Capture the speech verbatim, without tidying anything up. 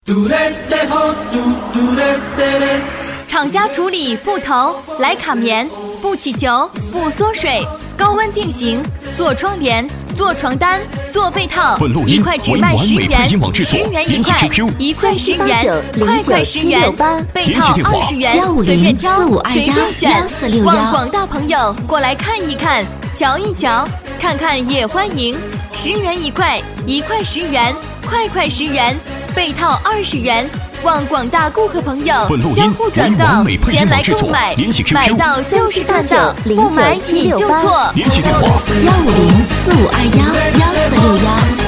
厂家处理不头、莱卡棉，不起球、不缩水，高温定型，做窗帘、做床单、做被套，一块只卖十元，十元一块，一块十元，块块十元，被套二十元，随便挑，随便选。望广大朋友过来看一看，瞧一瞧，看看也欢迎。十元一块，一块十元，块块十元，被套二十元。望广大顾客朋友相互转告，前来购买，买到就是看到，不买你就错。 联系电话：幺五零四五二幺幺四六幺。